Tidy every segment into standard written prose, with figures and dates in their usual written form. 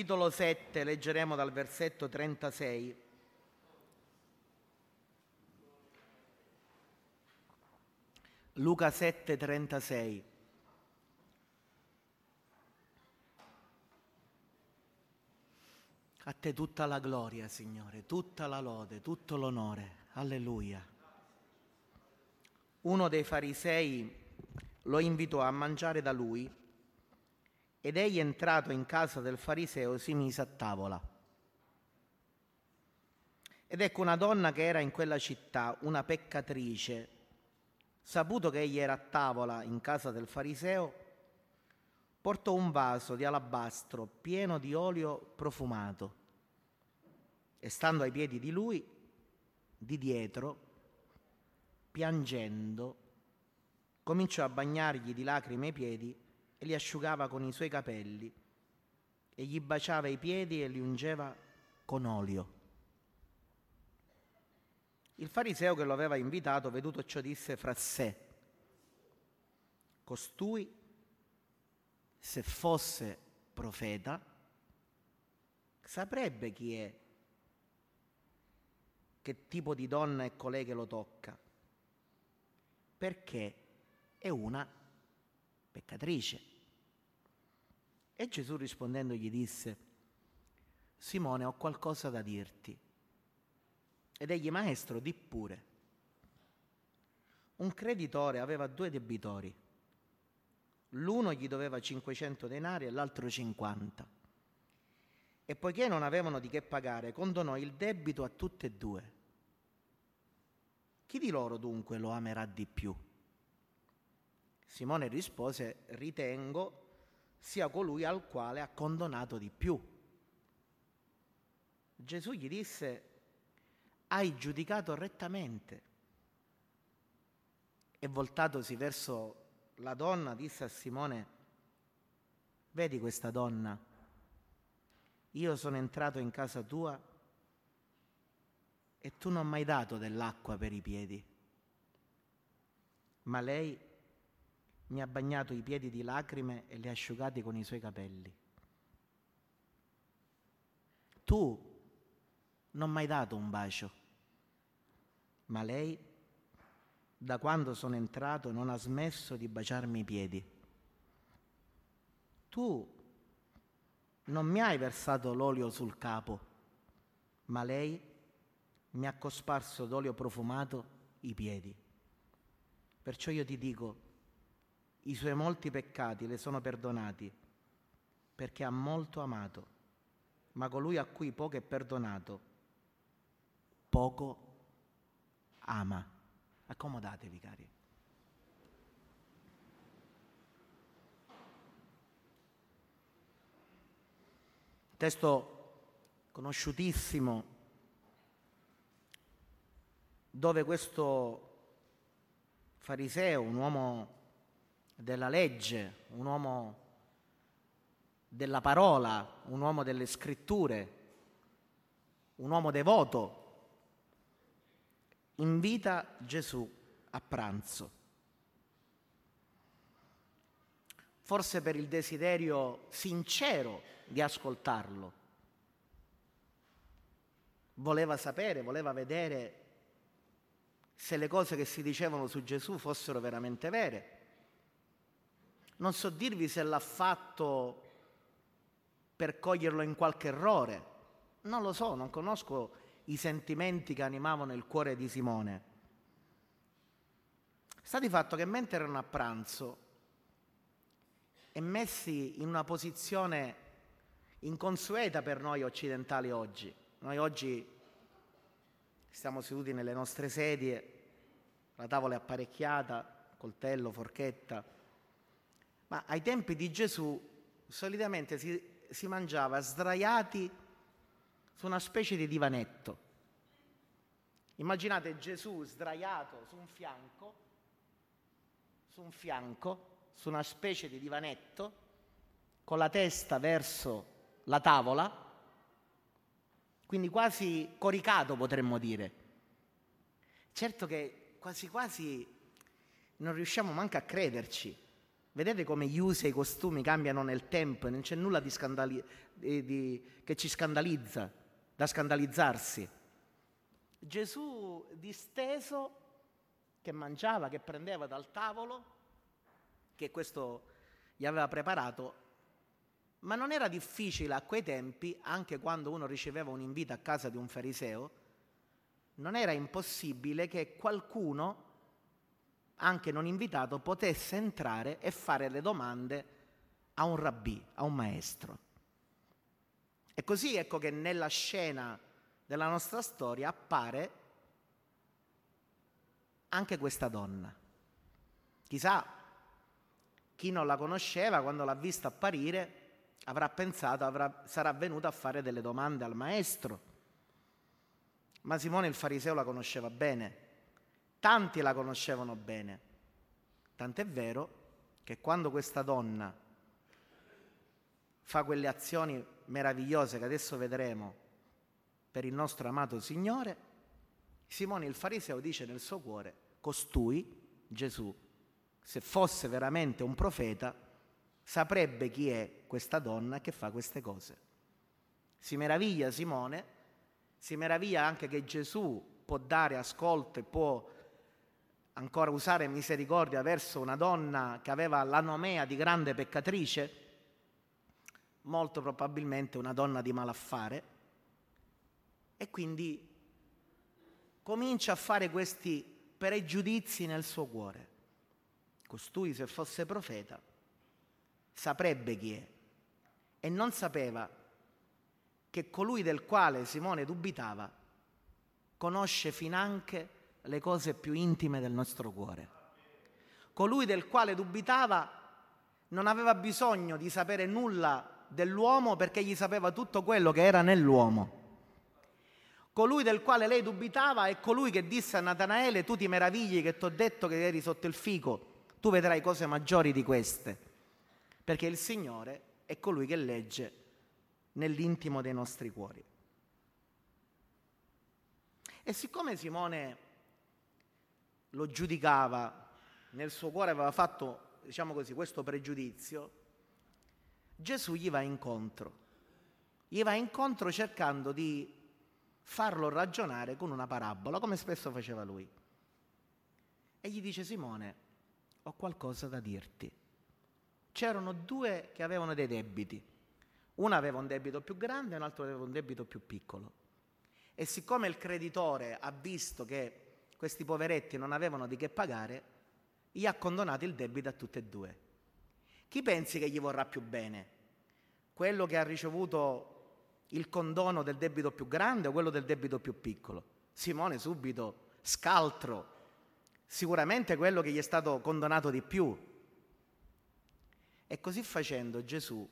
capitolo 7, leggeremo dal versetto 36. Luca 7, 36. A te tutta la gloria, Signore, tutta la lode, tutto l'onore. Alleluia. Uno dei farisei lo invitò a mangiare da lui ed egli, entrato in casa del fariseo, si mise a tavola. Ed ecco, una donna che era in quella città, una peccatrice, saputo che egli era a tavola in casa del fariseo, portò un vaso di alabastro pieno di olio profumato e, stando ai piedi di lui, di dietro, piangendo, cominciò a bagnargli di lacrime i piedi e li asciugava con i suoi capelli e gli baciava i piedi e li ungeva con olio. Il fariseo che lo aveva invitato, veduto ciò, disse fra sé: costui, se fosse profeta, saprebbe chi è, che tipo di donna è colei che lo tocca, perché è una peccatrice. E Gesù, rispondendo, gli disse: Simone, ho qualcosa da dirti. Ed egli: Maestro, di pure. Un creditore aveva 2 debitori. L'uno gli doveva 500 denari e l'altro 50. E poiché non avevano di che pagare, condonò il debito a tutte e 2. Chi di loro dunque lo amerà di più? Simone rispose: ritengo sia colui al quale ha condonato di più. Gesù gli disse: hai giudicato rettamente. E voltatosi verso la donna, disse a Simone: vedi questa donna? Io sono entrato in casa tua e tu non mi hai dato dell'acqua per i piedi, ma lei mi ha bagnato i piedi di lacrime e li ha asciugati con i suoi capelli. Tu non mi hai dato un bacio, ma lei, da quando sono entrato, non ha smesso di baciarmi i piedi. Tu non mi hai versato l'olio sul capo, ma lei mi ha cosparso d'olio profumato i piedi. Perciò io ti dico, i suoi molti peccati le sono perdonati, perché ha molto amato, ma colui a cui poco è perdonato, poco ama. Accomodatevi, cari. Testo conosciutissimo, dove questo fariseo, un uomo della legge, un uomo della parola, un uomo delle scritture, un uomo devoto, invita Gesù a pranzo. Forse per il desiderio sincero di ascoltarlo. Voleva sapere, voleva vedere se le cose che si dicevano su Gesù fossero veramente vere. Non so dirvi se l'ha fatto per coglierlo in qualche errore. Non lo so, non conosco i sentimenti che animavano il cuore di Simone. Sta di fatto che mentre erano a pranzo e messi in una posizione inconsueta per noi occidentali oggi, noi oggi stiamo seduti nelle nostre sedie, la tavola è apparecchiata, coltello, forchetta, ma ai tempi di Gesù solitamente si mangiava sdraiati su una specie di divanetto. Immaginate Gesù sdraiato su un fianco, su una specie di divanetto, con la testa verso la tavola, quindi quasi coricato, potremmo dire. Certo che quasi quasi non riusciamo manco a crederci. Vedete come gli usi e i costumi cambiano nel tempo e non c'è nulla che ci scandalizza, da scandalizzarsi. Gesù disteso, che mangiava, che prendeva dal tavolo, che questo gli aveva preparato, ma non era difficile a quei tempi, anche quando uno riceveva un invito a casa di un fariseo, non era impossibile che qualcuno, anche non invitato, potesse entrare e fare le domande a un rabbì, a un maestro. E così ecco che nella scena della nostra storia appare anche questa donna. Chissà, chi non la conosceva, quando l'ha vista apparire, avrà pensato, sarà venuta a fare delle domande al maestro. Ma Simone il fariseo la conosceva bene, tanti la conoscevano bene, tant'è vero che quando questa donna fa quelle azioni meravigliose che adesso vedremo per il nostro amato Signore, Simone il fariseo dice nel suo cuore: costui, Gesù, se fosse veramente un profeta, saprebbe chi è questa donna che fa queste cose. Si meraviglia Simone, si meraviglia anche che Gesù può dare ascolto e può ancora usare misericordia verso una donna che aveva la nomea di grande peccatrice, molto probabilmente una donna di malaffare, e quindi comincia a fare questi pregiudizi nel suo cuore. Costui, se fosse profeta, saprebbe chi è, e non sapeva che colui del quale Simone dubitava conosce finanche le cose più intime del nostro cuore. Colui del quale dubitava non aveva bisogno di sapere nulla dell'uomo, perché gli sapeva tutto quello che era nell'uomo. Colui del quale lei dubitava è colui che disse a Natanaele: tu ti meravigli che t'ho detto che eri sotto il fico, tu vedrai cose maggiori di queste, perché il Signore è colui che legge nell'intimo dei nostri cuori. E siccome Simone lo giudicava, nel suo cuore aveva fatto, diciamo così, questo pregiudizio, Gesù gli va incontro cercando di farlo ragionare con una parabola, come spesso faceva lui. E gli dice: Simone, ho qualcosa da dirti. C'erano due che avevano dei debiti. Uno aveva un debito più grande e un altro aveva un debito più piccolo. E siccome il creditore ha visto che questi poveretti non avevano di che pagare, gli ha condonato il debito a tutti e due. Chi pensi che gli vorrà più bene? Quello che ha ricevuto il condono del debito più grande o quello del debito più piccolo? Simone subito, scaltro, sicuramente quello che gli è stato condonato di più. E così facendo Gesù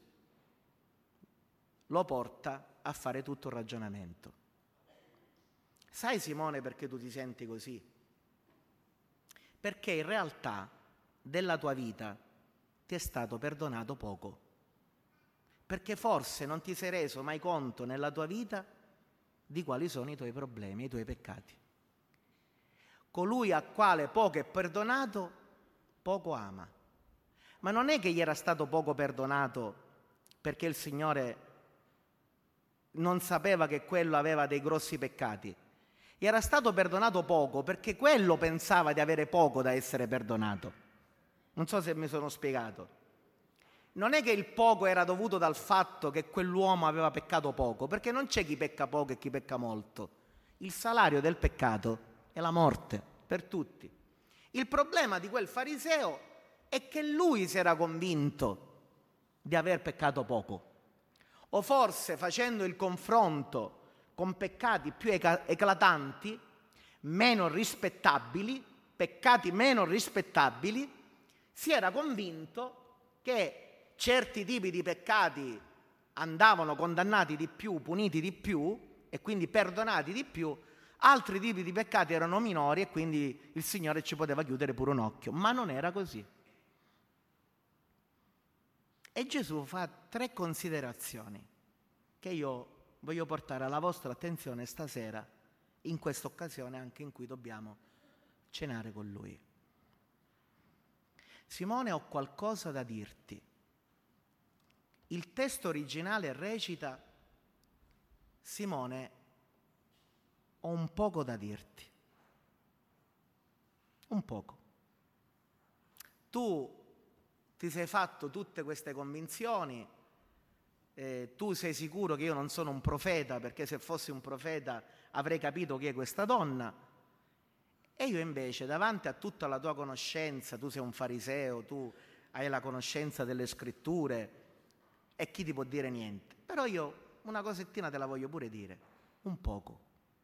lo porta a fare tutto un ragionamento. Sai, Simone, perché tu ti senti così? Perché in realtà della tua vita ti è stato perdonato poco. Perché forse non ti sei reso mai conto nella tua vita di quali sono i tuoi problemi, i tuoi peccati. Colui a quale poco è perdonato, poco ama. Ma non è che gli era stato poco perdonato perché il Signore non sapeva che quello aveva dei grossi peccati. Gli era stato perdonato poco perché quello pensava di avere poco da essere perdonato. Non so se mi sono spiegato. Non è che il poco era dovuto dal fatto che quell'uomo aveva peccato poco, perché non c'è chi pecca poco e chi pecca molto. Il salario del peccato è la morte, per tutti. Il problema di quel fariseo è che lui si era convinto di aver peccato poco. O forse, facendo il confronto con peccati più eclatanti, meno rispettabili, peccati meno rispettabili, si era convinto che certi tipi di peccati andavano condannati di più, puniti di più e quindi perdonati di più, altri tipi di peccati erano minori e quindi il Signore ci poteva chiudere pure un occhio, ma non era così. E Gesù fa 3 considerazioni che io voglio portare alla vostra attenzione stasera, in questa occasione anche in cui dobbiamo cenare con Lui. Simone, ho qualcosa da dirti. Il testo originale recita: Simone, ho un poco da dirti. Un poco. Tu ti sei fatto tutte queste convinzioni, tu sei sicuro che io non sono un profeta, perché se fossi un profeta avrei capito chi è questa donna, e io invece davanti a tutta la tua conoscenza, tu sei un fariseo, tu hai la conoscenza delle scritture e chi ti può dire niente, però io una cosettina te la voglio pure dire, un poco.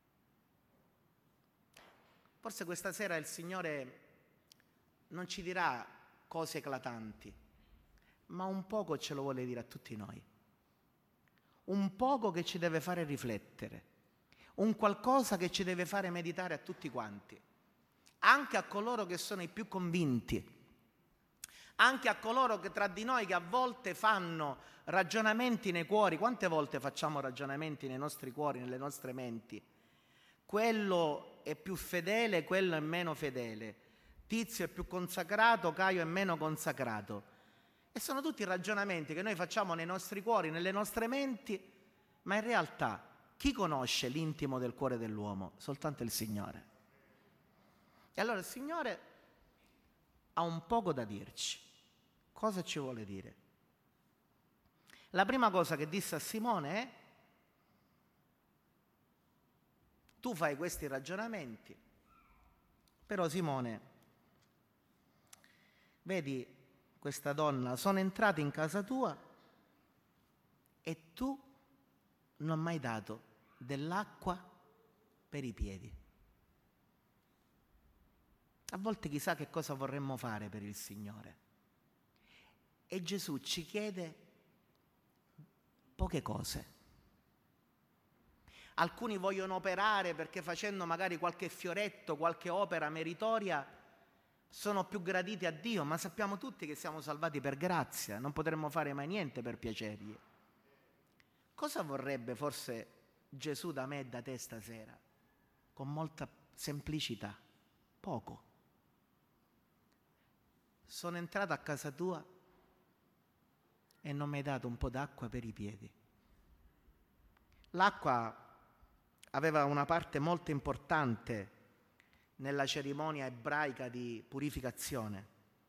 Forse questa sera il Signore non ci dirà cose eclatanti, ma un poco ce lo vuole dire a tutti noi. Un poco che ci deve fare riflettere, un qualcosa che ci deve fare meditare a tutti quanti, anche a coloro che sono i più convinti, anche a coloro che tra di noi che a volte fanno ragionamenti nei cuori. Quante volte facciamo ragionamenti nei nostri cuori, nelle nostre menti? Quello è più fedele, quello è meno fedele. Tizio è più consacrato, Caio è meno consacrato. E sono tutti ragionamenti che noi facciamo nei nostri cuori, nelle nostre menti, ma in realtà chi conosce l'intimo del cuore dell'uomo? Soltanto il Signore. E allora il Signore ha un poco da dirci. Cosa ci vuole dire? La prima cosa che disse a Simone è: tu fai questi ragionamenti, però Simone, vedi questa donna, sono entrata in casa tua e tu non mi hai dato dell'acqua per i piedi. A volte chissà che cosa vorremmo fare per il Signore. E Gesù ci chiede poche cose. Alcuni vogliono operare perché facendo magari qualche fioretto, qualche opera meritoria, sono più graditi a Dio, ma sappiamo tutti che siamo salvati per grazia, non potremmo fare mai niente per piacergli. Cosa vorrebbe forse Gesù da me e da te stasera? Con molta semplicità, poco. Sono entrato a casa tua e non mi hai dato un po' d'acqua per i piedi. L'acqua aveva una parte molto importante nella cerimonia ebraica di purificazione.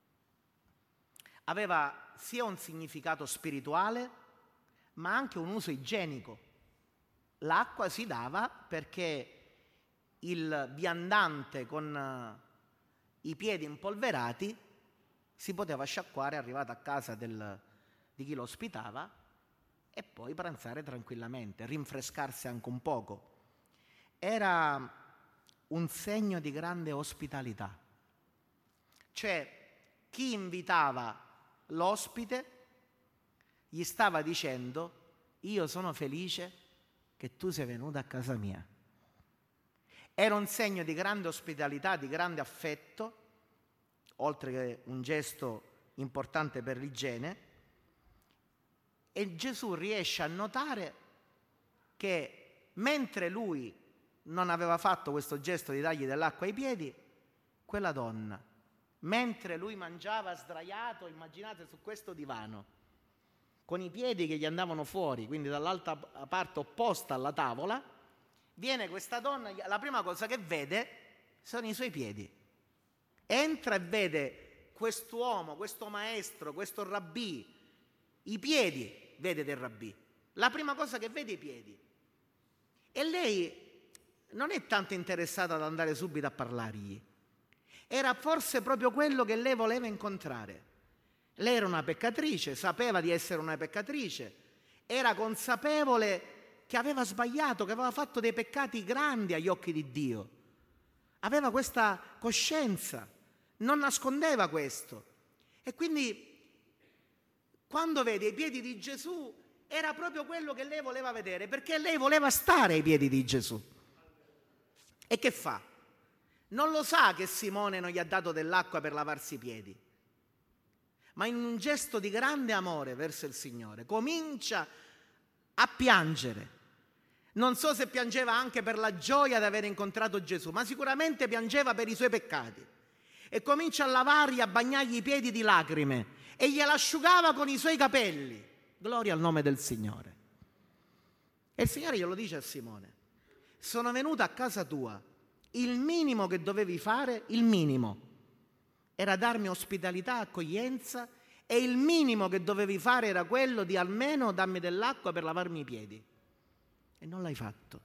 Aveva sia un significato spirituale, ma anche un uso igienico. L'acqua si dava perché il viandante con i piedi impolverati si poteva sciacquare arrivato a casa di chi lo ospitava e poi pranzare tranquillamente, rinfrescarsi anche un poco. Era un segno di grande ospitalità. Cioè, chi invitava l'ospite gli stava dicendo: io sono felice che tu sei venuto a casa mia. Era un segno di grande ospitalità, di grande affetto, oltre che un gesto importante per l'igiene. E Gesù riesce a notare che mentre lui non aveva fatto questo gesto di dargli dell'acqua ai piedi, quella donna, mentre lui mangiava sdraiato, immaginate, su questo divano, con i piedi che gli andavano fuori, quindi dall'altra parte opposta alla tavola, viene questa donna, la prima cosa che vede sono i suoi piedi. Entra e vede quest'uomo, questo maestro, questo rabbì, i piedi vede del rabbì. La prima cosa che vede è i piedi. E lei non è tanto interessata ad andare subito a parlargli. Era forse proprio quello che lei voleva incontrare. Lei era una peccatrice, sapeva di essere una peccatrice, era consapevole che aveva sbagliato, che aveva fatto dei peccati grandi agli occhi di Dio. Aveva questa coscienza, non nascondeva questo. E quindi quando vede i piedi di Gesù era proprio quello che lei voleva vedere, perché lei voleva stare ai piedi di Gesù. E che fa? Non lo sa che Simone non gli ha dato dell'acqua per lavarsi i piedi, ma in un gesto di grande amore verso il Signore comincia a piangere. Non so se piangeva anche per la gioia di aver incontrato Gesù, ma sicuramente piangeva per i suoi peccati. e comincia a lavargli, a bagnargli i piedi di lacrime e gliela asciugava con i suoi capelli. Gloria al nome del Signore. E il Signore glielo dice a Simone: sono venuto a casa tua, il minimo che dovevi fare, il minimo, era darmi ospitalità, accoglienza, e il minimo che dovevi fare era quello di almeno darmi dell'acqua per lavarmi i piedi. E non l'hai fatto.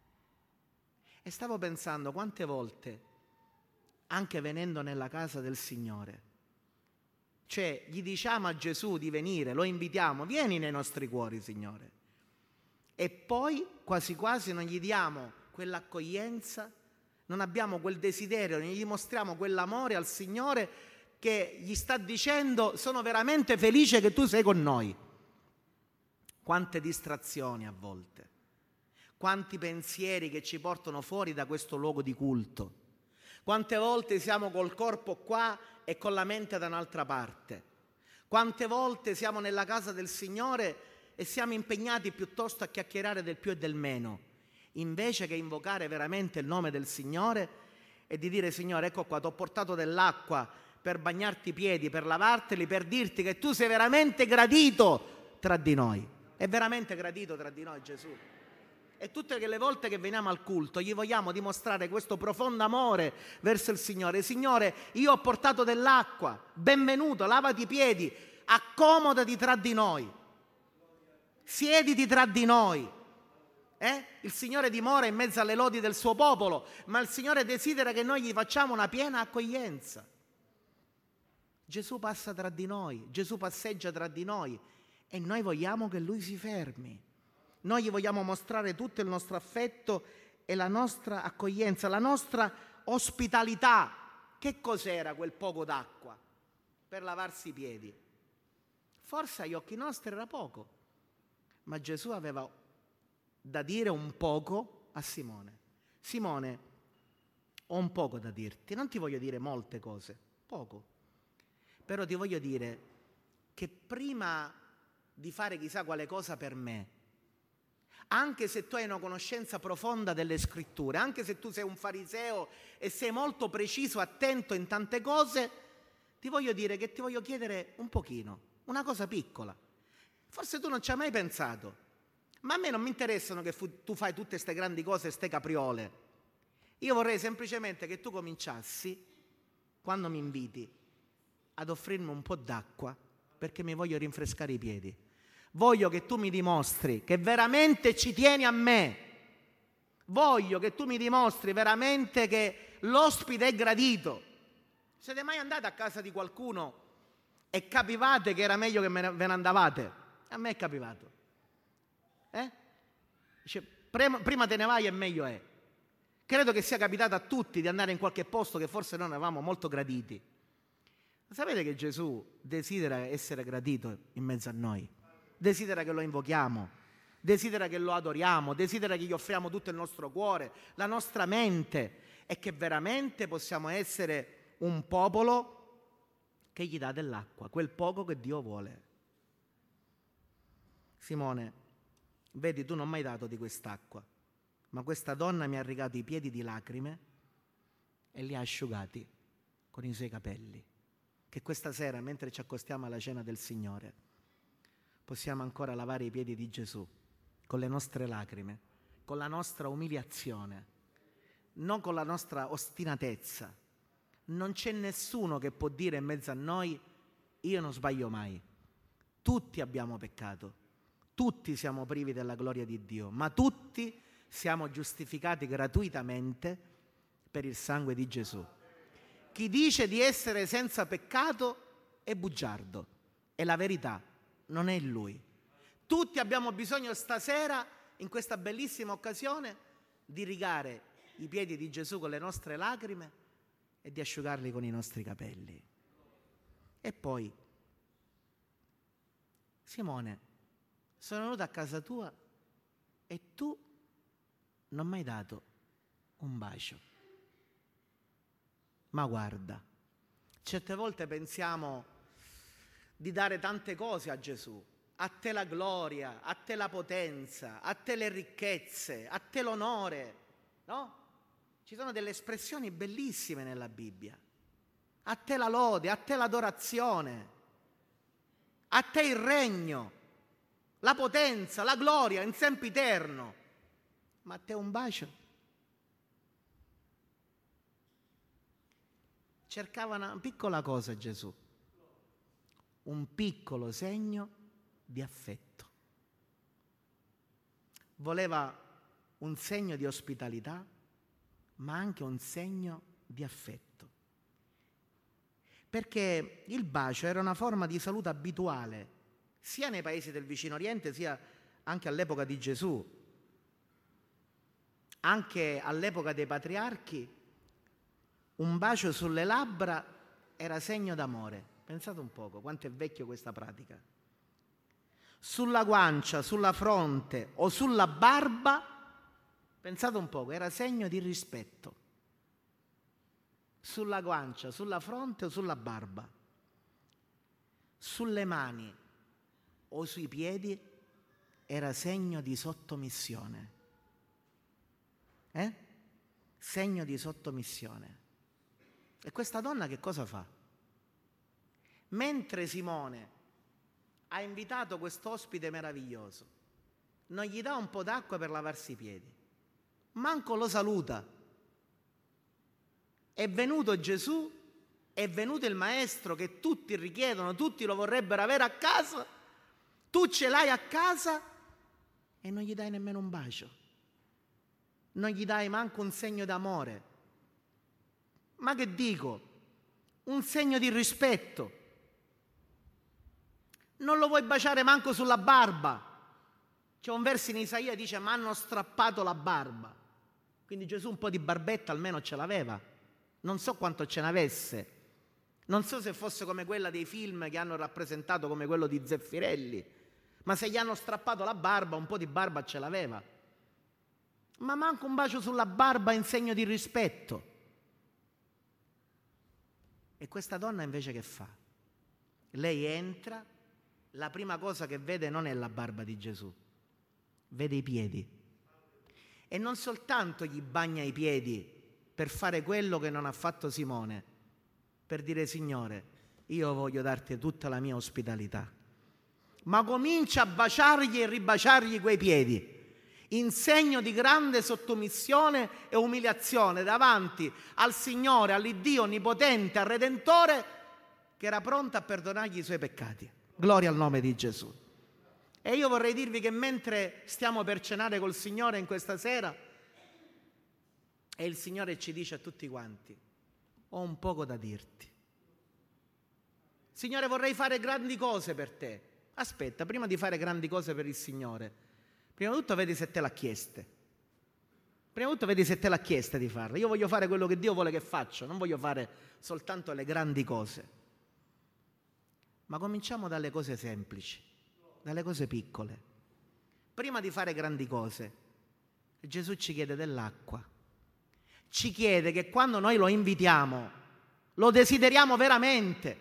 E stavo pensando quante volte, anche venendo nella casa del Signore, cioè gli diciamo a Gesù di venire, lo invitiamo, vieni nei nostri cuori, Signore. E poi quasi quasi non gli diamo quell'accoglienza, non abbiamo quel desiderio, non gli mostriamo quell'amore al Signore che gli sta dicendo: sono veramente felice che tu sei con noi. Quante distrazioni a volte, quanti pensieri che ci portano fuori da questo luogo di culto. Quante volte siamo col corpo qua e con la mente da un'altra parte. Quante volte siamo nella casa del Signore e siamo impegnati piuttosto a chiacchierare del più e del meno, invece che invocare veramente il nome del Signore e di dire: Signore, ecco qua, ti ho portato dell'acqua per bagnarti i piedi, per lavarteli, per dirti che tu sei veramente gradito tra di noi. È veramente gradito tra di noi Gesù. E tutte le volte che veniamo al culto gli vogliamo dimostrare questo profondo amore verso il Signore. Signore, io ho portato dell'acqua, benvenuto, lavati i piedi, accomodati tra di noi, siediti tra di noi. Il Signore dimora in mezzo alle lodi del suo popolo, ma il Signore desidera che noi gli facciamo una piena accoglienza. Gesù passa tra di noi, Gesù passeggia tra di noi e noi vogliamo che Lui si fermi. Noi gli vogliamo mostrare tutto il nostro affetto e la nostra accoglienza, la nostra ospitalità. Che cos'era quel poco d'acqua per lavarsi i piedi? Forse agli occhi nostri era poco, ma Gesù aveva da dire un poco a Simone. Simone, ho un poco da dirti, non ti voglio dire molte cose, poco, però ti voglio dire che prima di fare chissà quale cosa per me, anche se tu hai una conoscenza profonda delle scritture, anche se tu sei un fariseo e sei molto preciso, attento in tante cose, ti voglio dire che ti voglio chiedere un pochino, una cosa piccola. Forse tu non ci hai mai pensato, ma a me non mi interessano che tu fai tutte queste grandi cose, ste capriole. Io vorrei semplicemente che tu cominciassi, quando mi inviti, ad offrirmi un po' d'acqua, perché mi voglio rinfrescare i piedi. Voglio che tu mi dimostri che veramente ci tieni a me. Voglio che tu mi dimostri veramente che l'ospite è gradito. Siete mai andati a casa di qualcuno e capivate che era meglio che ve ne andavate? A me è capitato. Dice, prima te ne vai e meglio è. Credo che sia capitato a tutti di andare in qualche posto che forse non eravamo molto graditi. Ma sapete che Gesù desidera essere gradito in mezzo a noi? Desidera che lo invochiamo, desidera che lo adoriamo, desidera che gli offriamo tutto il nostro cuore, la nostra mente, e che veramente possiamo essere un popolo che gli dà dell'acqua, quel poco che Dio vuole. Simone, vedi, tu non mi hai dato di quest'acqua, ma questa donna mi ha rigato i piedi di lacrime e li ha asciugati con i suoi capelli. Che questa sera, mentre ci accostiamo alla cena del Signore, possiamo ancora lavare i piedi di Gesù con le nostre lacrime, con la nostra umiliazione, non con la nostra ostinatezza. Non c'è nessuno che può dire in mezzo a noi: io non sbaglio mai. Tutti abbiamo peccato, tutti siamo privi della gloria di Dio, ma tutti siamo giustificati gratuitamente per il sangue di Gesù. Chi dice di essere senza peccato è bugiardo, e la verità non è in Lui. Tutti abbiamo bisogno stasera, in questa bellissima occasione, di rigare i piedi di Gesù con le nostre lacrime e di asciugarli con i nostri capelli. E poi, Simone, sono venuto a casa tua e tu non mi hai dato un bacio. Ma guarda, certe volte pensiamo di dare tante cose a Gesù. A te la gloria, a te la potenza, a te le ricchezze, a te l'onore, no? Ci sono delle espressioni bellissime nella Bibbia. a te la lode, a te l'adorazione, a te il regno, la potenza, la gloria in sempiterno. Ma a te un bacio? Cercava una piccola cosa Gesù, un piccolo segno di affetto. Voleva un segno di ospitalità, ma anche un segno di affetto. Perché il bacio era una forma di saluto abituale, sia nei paesi del vicino Oriente, sia anche all'epoca di Gesù. Anche all'epoca dei patriarchi, un bacio sulle labbra era segno d'amore. Pensate un poco, quanto è vecchio questa pratica. Sulla guancia, sulla fronte o sulla barba, pensate un poco, era segno di rispetto. Sulla guancia, sulla fronte o sulla barba. Sulle mani o sui piedi era segno di sottomissione. Segno di sottomissione. E questa donna che cosa fa? Mentre Simone ha invitato quest'ospite meraviglioso, non gli dà un po' d'acqua per lavarsi i piedi, manco lo saluta. È venuto Gesù, è venuto il Maestro che tutti richiedono, tutti lo vorrebbero avere a casa, tu ce l'hai a casa e non gli dai nemmeno un bacio, non gli dai manco un segno d'amore. Ma che dico? Un segno di rispetto. Non lo vuoi baciare manco sulla barba. C'è un verso in Isaia che dice: ma hanno strappato la barba. Quindi Gesù un po' di barbetta almeno ce l'aveva. Non so quanto ce n'avesse. Non so se fosse come quella dei film che hanno rappresentato come quello di Zeffirelli. Ma se gli hanno strappato la barba, un po' di barba ce l'aveva. Ma manco un bacio sulla barba in segno di rispetto. E questa donna invece che fa? Lei entra, la prima cosa che vede non è la barba di Gesù, vede i piedi. E non soltanto gli bagna i piedi per fare quello che non ha fatto Simone, per dire: Signore, io voglio darti tutta la mia ospitalità, ma comincia a baciargli e ribaciargli quei piedi, in segno di grande sottomissione e umiliazione davanti al Signore, all'Iddio onnipotente, al Redentore, che era pronto a perdonargli i suoi peccati. Gloria al nome di Gesù. E io vorrei dirvi che mentre stiamo per cenare col Signore in questa sera, e il Signore ci dice a tutti quanti: ho un poco da dirti. Signore, vorrei fare grandi cose per te. Aspetta, prima di fare grandi cose per il Signore, prima di tutto vedi se te l'ha chieste. Prima di tutto vedi se te l'ha chieste di farle. Io voglio fare quello che Dio vuole che faccio, non voglio fare soltanto le grandi cose. Ma cominciamo dalle cose semplici, dalle cose piccole. Prima di fare grandi cose, Gesù ci chiede dell'acqua. Ci chiede che quando noi lo invitiamo, lo desideriamo veramente.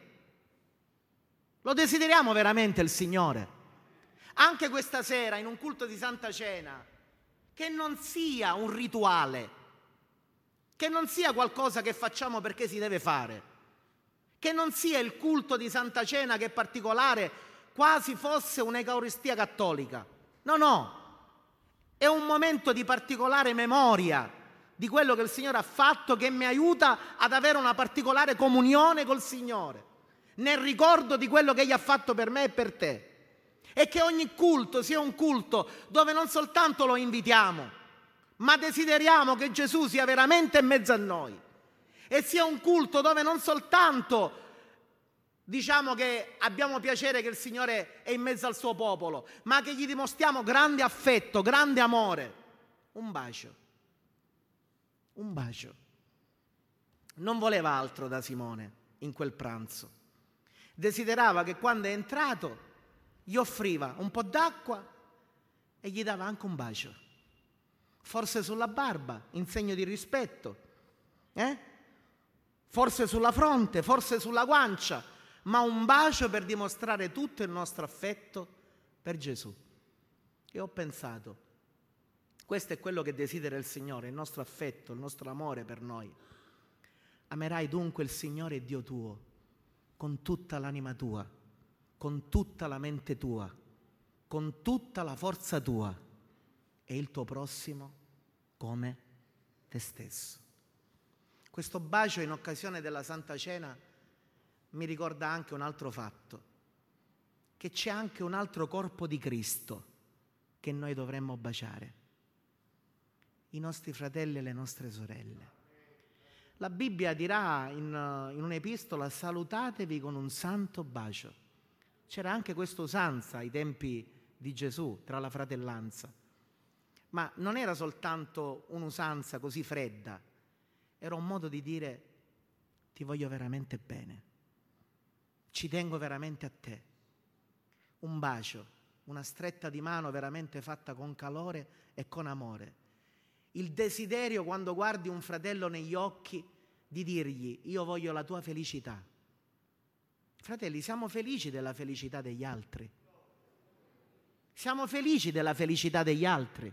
Lo desideriamo veramente il Signore. Anche questa sera, in un culto di Santa Cena, che non sia un rituale, che non sia qualcosa che facciamo perché si deve fare, che non sia il culto di Santa Cena che è particolare, quasi fosse un'Eucaristia cattolica. No, è un momento di particolare memoria di quello che il Signore ha fatto, che mi aiuta ad avere una particolare comunione col Signore, nel ricordo di quello che Egli ha fatto per me e per te. E che ogni culto sia un culto dove non soltanto lo invitiamo, ma desideriamo che Gesù sia veramente in mezzo a noi. E sia un culto dove non soltanto diciamo che abbiamo piacere che il Signore è in mezzo al suo popolo, ma che gli dimostriamo grande affetto, grande amore. Un bacio. Un bacio. Non voleva altro da Simone in quel pranzo. Desiderava che quando è entrato gli offriva un po' d'acqua e gli dava anche un bacio. Forse sulla barba, in segno di rispetto. Forse sulla fronte, forse sulla guancia, ma un bacio per dimostrare tutto il nostro affetto per Gesù. E ho pensato, questo è quello che desidera il Signore, il nostro affetto, il nostro amore per noi. Amerai dunque il Signore Dio tuo con tutta l'anima tua, con tutta la mente tua, con tutta la forza tua e il tuo prossimo come te stesso. Questo bacio in occasione della Santa Cena mi ricorda anche un altro fatto, che c'è anche un altro corpo di Cristo che noi dovremmo baciare, i nostri fratelli e le nostre sorelle. La Bibbia dirà in un'epistola: salutatevi con un santo bacio. C'era anche questa usanza ai tempi di Gesù tra la fratellanza, ma non era soltanto un'usanza così fredda, era un modo di dire: ti voglio veramente bene, ci tengo veramente a te. Un bacio, una stretta di mano veramente fatta con calore e con amore. Il desiderio, quando guardi un fratello negli occhi, di dirgli: io voglio la tua felicità. Fratelli, siamo felici della felicità degli altri? Siamo felici della felicità degli altri?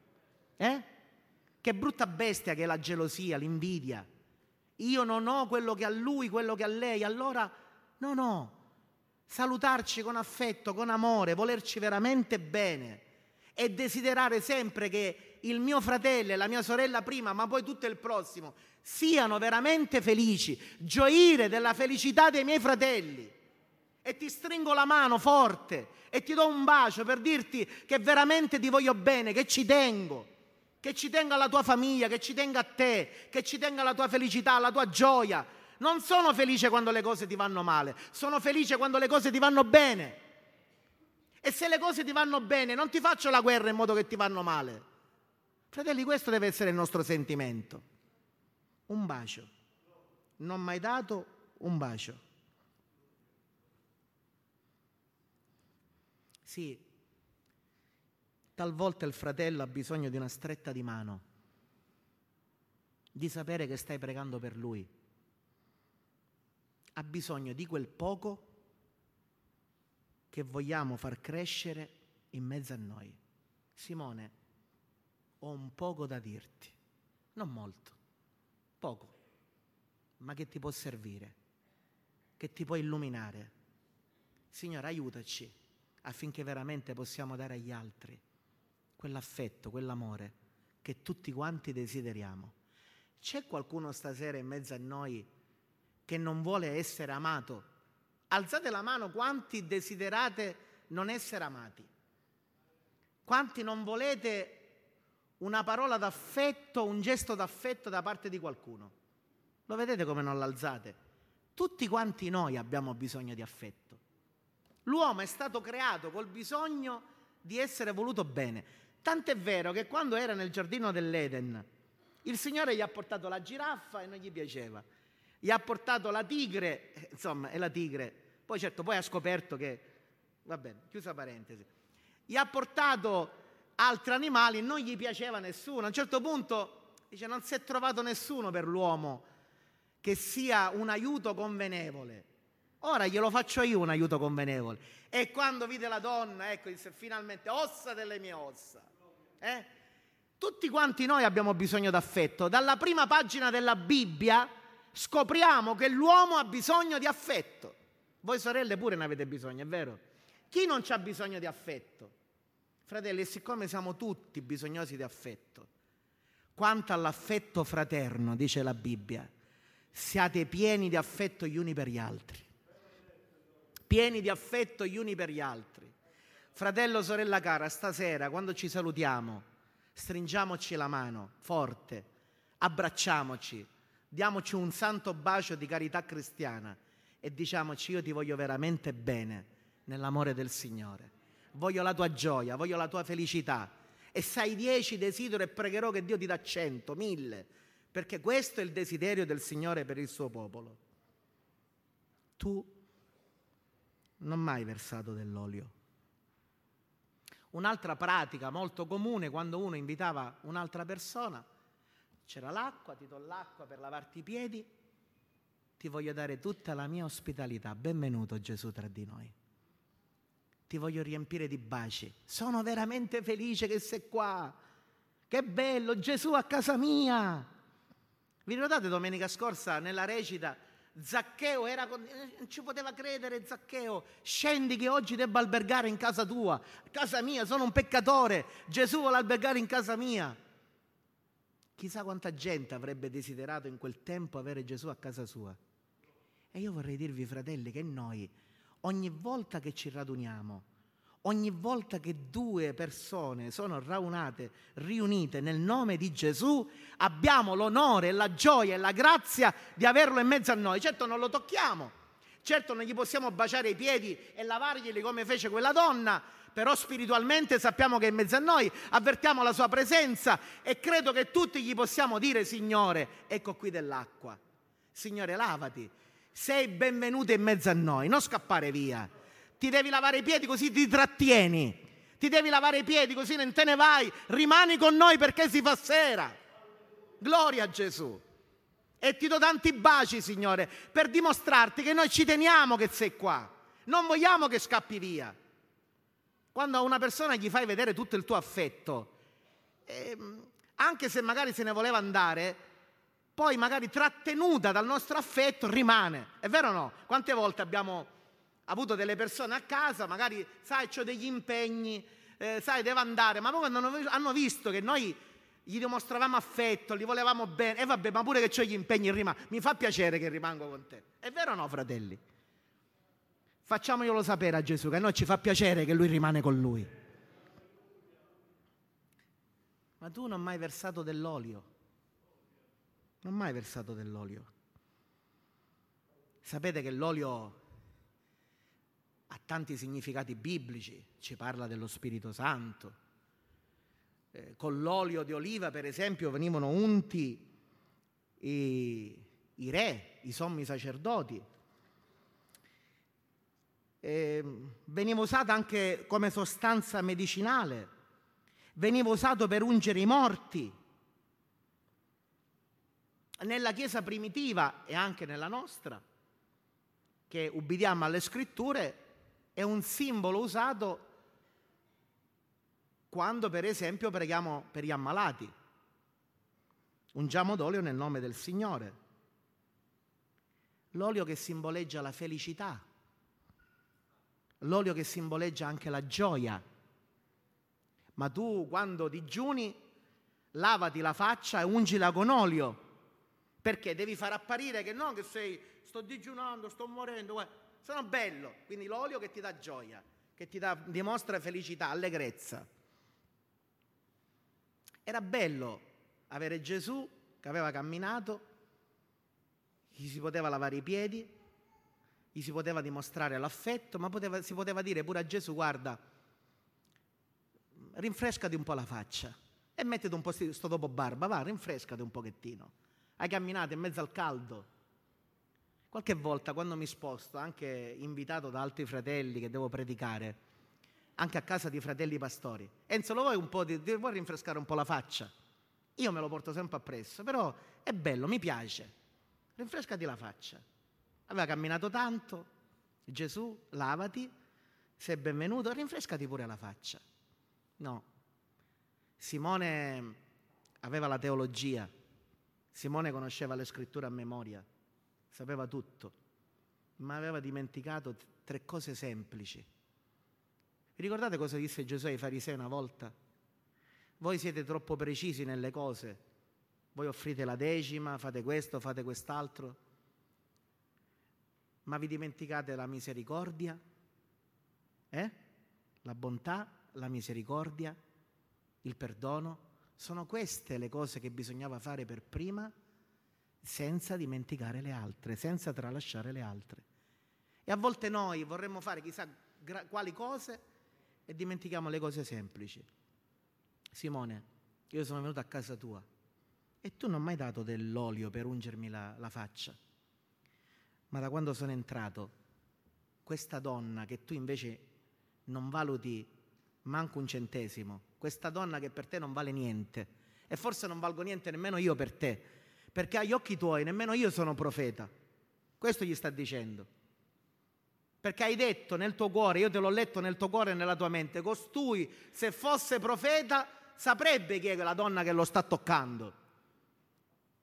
Che brutta bestia che è la gelosia, l'invidia. Io non ho quello che ha lui, quello che ha lei, allora no. Salutarci con affetto, con amore, volerci veramente bene e desiderare sempre che il mio fratello e la mia sorella prima, ma poi tutto il prossimo, siano veramente felici, gioire della felicità dei miei fratelli. E ti stringo la mano forte e ti do un bacio per dirti che veramente ti voglio bene, che ci tengo alla tua famiglia, che ci tengo a te, che ci tengo alla tua felicità, alla tua gioia. Non sono felice quando le cose ti vanno male, sono felice quando le cose ti vanno bene. E se le cose ti vanno bene, non ti faccio la guerra in modo che ti vanno male. Fratelli, questo deve essere il nostro sentimento. Un bacio. Non mai dato un bacio. Sì, talvolta il fratello ha bisogno di una stretta di mano, di sapere che stai pregando per lui. Ha bisogno di quel poco che vogliamo far crescere in mezzo a noi. Simone, ho un poco da dirti, non molto, poco, ma che ti può servire, che ti può illuminare. Signore, aiutaci affinché veramente possiamo dare agli altri quell'affetto, quell'amore che tutti quanti desideriamo. C'è qualcuno stasera in mezzo a noi che non vuole essere amato? Alzate la mano quanti desiderate non essere amati. Quanti non volete una parola d'affetto, un gesto d'affetto da parte di qualcuno? Lo vedete come non l'alzate? Tutti quanti noi abbiamo bisogno di affetto. L'uomo è stato creato col bisogno di essere voluto bene. Tant'è vero che quando era nel giardino dell'Eden, il Signore gli ha portato la giraffa e non gli piaceva. Gli ha portato la tigre, insomma, è la tigre. Poi certo, poi ha scoperto che, va bene, chiusa parentesi. Gli ha portato altri animali, non gli piaceva nessuno. A un certo punto dice: non si è trovato nessuno per l'uomo che sia un aiuto convenevole. Ora glielo faccio io un aiuto convenevole. E quando vide la donna, ecco, disse: finalmente, ossa delle mie ossa. Tutti quanti noi abbiamo bisogno d'affetto. Dalla prima pagina della Bibbia scopriamo che l'uomo ha bisogno di affetto. Voi sorelle pure ne avete bisogno, è vero? Chi non c'ha bisogno di affetto? Fratelli, e siccome siamo tutti bisognosi di affetto, quanto all'affetto fraterno, dice la Bibbia, siate pieni di affetto gli uni per gli altri. Pieni di affetto gli uni per gli altri. Fratello, sorella cara, stasera quando ci salutiamo, stringiamoci la mano forte, abbracciamoci, diamoci un santo bacio di carità cristiana e diciamoci: io ti voglio veramente bene nell'amore del Signore. Voglio la tua gioia, voglio la tua felicità. E se hai 10 desidero e pregherò che Dio ti dà 100, 1000, perché questo è il desiderio del Signore per il suo popolo. Tu non mai versato dell'olio. Un'altra pratica molto comune, quando uno invitava un'altra persona, c'era l'acqua: ti do l'acqua per lavarti i piedi, ti voglio dare tutta la mia ospitalità, benvenuto Gesù tra di noi, ti voglio riempire di baci, sono veramente felice che sei qua, che bello Gesù a casa mia, Vi ricordate domenica scorsa nella recita Zaccheo non ci poteva credere Zaccheo, scendi che oggi debba albergare in casa tua, casa mia, sono un peccatore, Gesù vuole albergare in casa mia. Chissà quanta gente avrebbe desiderato in quel tempo avere Gesù a casa sua. E io vorrei dirvi, fratelli, che noi ogni volta che ci raduniamo, ogni volta che due persone sono riunite nel nome di Gesù, abbiamo l'onore, la gioia e la grazia di averlo in mezzo a noi. Certo non lo tocchiamo, certo non gli possiamo baciare i piedi e lavarglieli come fece quella donna, però spiritualmente sappiamo che è in mezzo a noi, avvertiamo la sua presenza e credo che tutti gli possiamo dire: Signore, ecco qui dell'acqua, Signore, lavati, sei benvenuto in mezzo a noi, non scappare via. Ti devi lavare i piedi così ti trattieni, ti devi lavare i piedi così non te ne vai, rimani con noi perché si fa sera. Gloria a Gesù. E ti do tanti baci, Signore, per dimostrarti che noi ci teniamo che sei qua, non vogliamo che scappi via. Quando a una persona gli fai vedere tutto il tuo affetto, anche se magari se ne voleva andare, poi magari trattenuta dal nostro affetto rimane. È vero o no? Quante volte abbiamo avuto delle persone a casa, magari, sai, c'ho degli impegni, sai, devo andare, ma poi quando hanno visto che noi gli dimostravamo affetto, gli volevamo bene, e vabbè, ma pure che c'ho gli impegni, mi fa piacere che rimango con te. È vero o no, fratelli? Facciamoglielo sapere a Gesù, che a noi ci fa piacere che Lui rimane con Lui. Ma tu non hai mai versato dell'olio? Non hai mai versato dell'olio? Sapete che l'olio ha tanti significati biblici, ci parla dello Spirito Santo. Con l'olio di oliva, per esempio, venivano unti i re, i sommi sacerdoti. Veniva usata anche come sostanza medicinale, veniva usato per ungere i morti. Nella Chiesa primitiva e anche nella nostra, che ubbidiamo alle Scritture, è un simbolo usato quando, per esempio, preghiamo per gli ammalati. Ungiamo d'olio nel nome del Signore. L'olio che simboleggia la felicità, l'olio che simboleggia anche la gioia. Ma tu, quando digiuni, lavati la faccia e ungila con olio, perché devi far apparire che no, che sto digiunando, sto morendo, sono bello. Quindi l'olio che ti dà gioia, che dimostra felicità, allegrezza. Era bello avere Gesù che aveva camminato, gli si poteva lavare i piedi, gli si poteva dimostrare l'affetto, ma si poteva dire pure a Gesù: guarda, rinfrescati un po' la faccia e mettiti un po' sto dopo barba, va, rinfrescati un pochettino. Hai camminato in mezzo al caldo. Qualche volta quando mi sposto, anche invitato da altri fratelli che devo predicare, anche a casa di fratelli pastori, Enzo, lo vuoi un po' vuoi rinfrescare un po' la faccia? Io me lo porto sempre appresso, però è bello, mi piace. Rinfrescati la faccia. Aveva camminato tanto, Gesù, lavati, sei benvenuto, rinfrescati pure la faccia. No. Simone aveva la teologia, Simone conosceva le scritture a memoria, sapeva tutto, ma aveva dimenticato 3 cose semplici. Vi ricordate cosa disse Gesù ai farisei una volta? Voi siete troppo precisi nelle cose, voi offrite la decima, fate questo, fate quest'altro, ma vi dimenticate la misericordia, la bontà, la misericordia, il perdono. Sono queste le cose che bisognava fare per prima, senza dimenticare le altre, senza tralasciare le altre. E a volte noi vorremmo fare chissà quali cose e dimentichiamo le cose semplici. Simone, io sono venuto a casa tua e tu non mi hai dato dell'olio per ungermi la faccia, ma da quando sono entrato, questa donna che tu invece non valuti manco un centesimo, questa donna che per te non vale niente, e forse non valgo niente nemmeno io per te, perché agli occhi tuoi nemmeno io sono profeta. Questo gli sta dicendo. Perché hai detto nel tuo cuore, io te l'ho letto nel tuo cuore e nella tua mente, costui se fosse profeta saprebbe chi è la donna che lo sta toccando.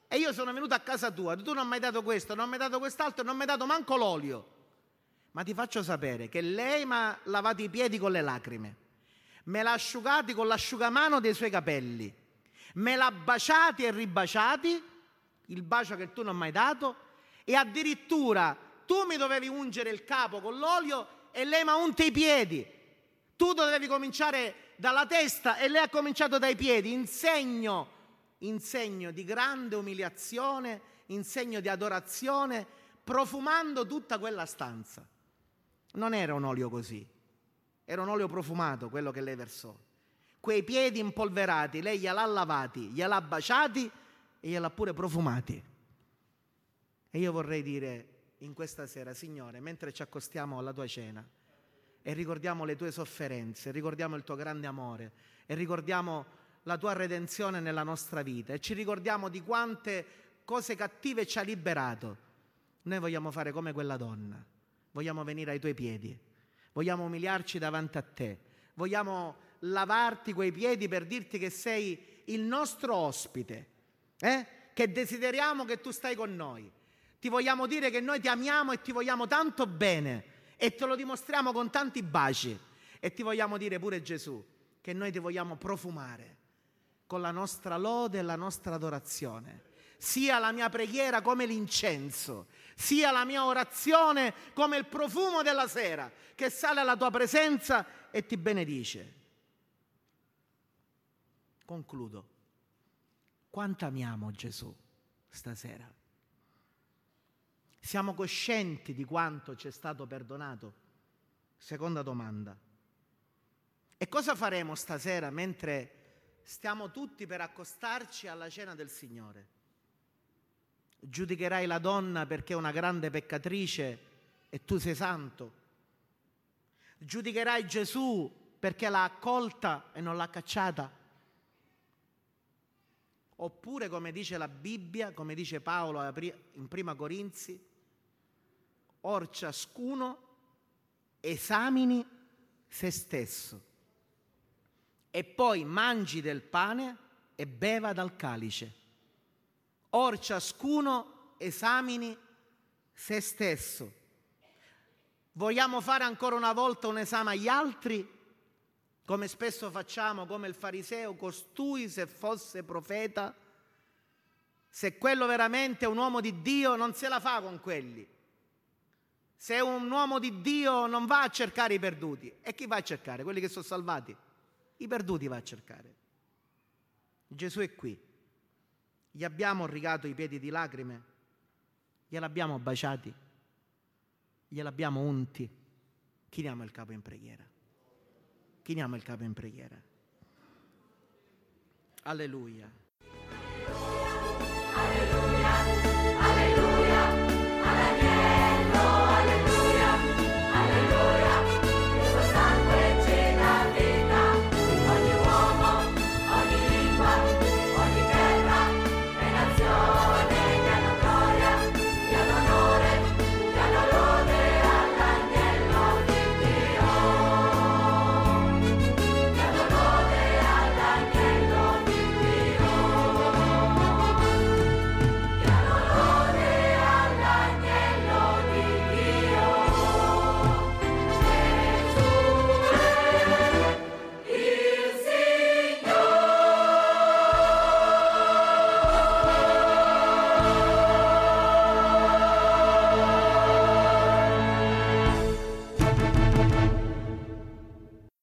e io sono venuto a casa tua, tu non mi hai dato questo, non mi hai dato quest'altro, non mi hai dato manco l'olio. Ma ti faccio sapere che lei mi ha lavato i piedi con le lacrime, me l'ha asciugati con l'asciugamano dei suoi capelli, me l'ha baciati e ribaciati, il bacio che tu non mi hai dato, e addirittura tu mi dovevi ungere il capo con l'olio e lei mi ha unto i piedi. Tu dovevi cominciare dalla testa e lei ha cominciato dai piedi, in segno di grande umiliazione, in segno di adorazione, profumando tutta quella stanza. Non era un olio così, era un olio profumato quello che lei versò. Quei piedi impolverati, lei gliel'ha lavati, gliel'ha baciati e gliel'ha pure profumati. E io vorrei dire in questa sera, Signore, mentre ci accostiamo alla tua cena e ricordiamo le tue sofferenze, ricordiamo il tuo grande amore e ricordiamo la tua redenzione nella nostra vita e ci ricordiamo di quante cose cattive ci ha liberato, noi vogliamo fare come quella donna, vogliamo venire ai tuoi piedi, vogliamo umiliarci davanti a te, vogliamo lavarti quei piedi per dirti che sei il nostro ospite, che desideriamo che tu stai con noi. Ti vogliamo dire che noi ti amiamo e ti vogliamo tanto bene e te lo dimostriamo con tanti baci. E ti vogliamo dire pure, Gesù, che noi ti vogliamo profumare con la nostra lode e la nostra adorazione. Sia la mia preghiera come l'incenso, sia la mia orazione come il profumo della sera che sale alla tua presenza e ti benedice. Concludo. Quanto amiamo Gesù stasera? Siamo coscienti di quanto ci è stato perdonato? Seconda domanda. E cosa faremo stasera mentre stiamo tutti per accostarci alla cena del Signore? Giudicherai la donna perché è una grande peccatrice e tu sei santo? Giudicherai Gesù perché l'ha accolta e non l'ha cacciata? Oppure, come dice la Bibbia, come dice Paolo in Prima Corinzi, or ciascuno esamini se stesso e poi mangi del pane e beva dal calice. Or ciascuno esamini se stesso. Vogliamo fare ancora una volta un esame agli altri, come spesso facciamo, come il fariseo, costui se fosse profeta, se quello veramente è un uomo di Dio non se la fa con quelli. Se è un uomo di Dio non va a cercare i perduti. E chi va a cercare? Quelli che sono salvati. I perduti va a cercare. Gesù è qui. Gli abbiamo rigato i piedi di lacrime? Gliel'abbiamo baciati? Gliel'abbiamo unti? Chiniamo il capo in preghiera. Chiniamo il capo in preghiera. Alleluia. Alleluia.